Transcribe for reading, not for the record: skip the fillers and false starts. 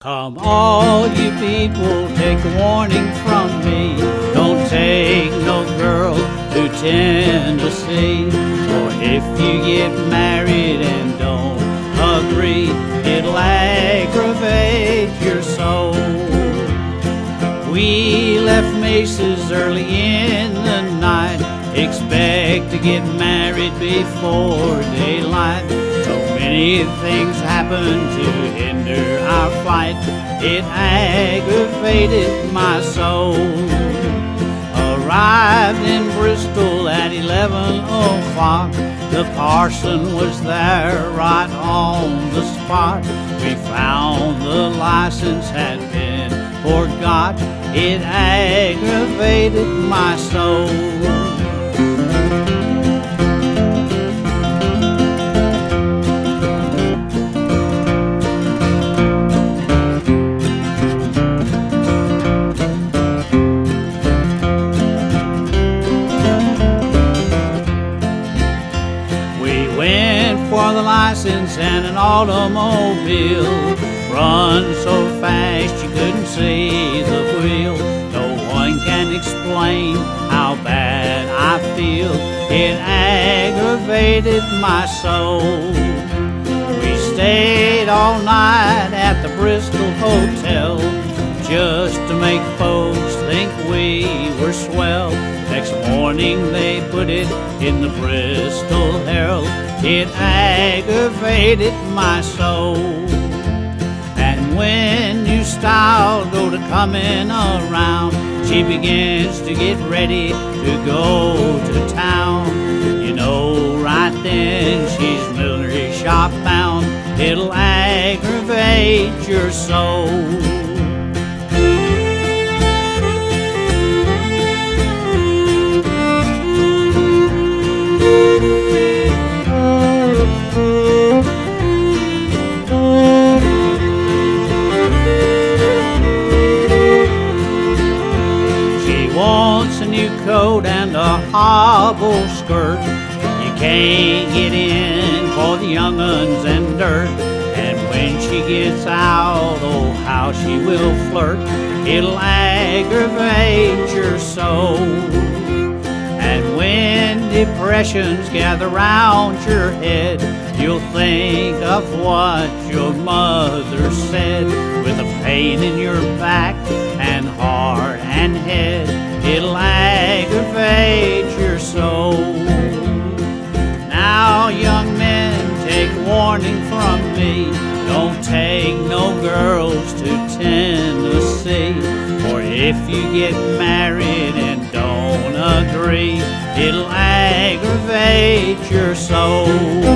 Come all you people, take a warning from me. Don't take no girl to Tennessee. For if you get married and don't agree, it'll aggravate your soul. We left Mesas early in the night, expect to get married before daylight. So many things happened to hinder our flight, it aggravated my soul. Arrived in Bristol at 11 o'clock, the parson was there right on the spot. We found the license had been forgot, it aggravated my soul. For the license and an automobile, run so fast you couldn't see the wheel. No one can explain how bad I feel, it aggravated my soul. We stayed all night at the Bristol Hotel, just to make folks think we were swell. Next morning they put it in the Bristol Herald, it aggravated my soul. And when new style go to coming around, she begins to get ready to go to town. You know right then she's millinery shop bound, it'll aggravate your soul. Wants a new coat and a hobble skirt. You can't get in for the young'uns and dirt. And when she gets out, oh how she will flirt, it'll aggravate your soul. And when depressions gather round your head, you'll think of what your mother said. With a pain in your back and heart and head, it'll aggravate your soul. Now young men, take warning from me, don't take no girls to Tennessee. For if you get married and don't agree, it'll aggravate your soul.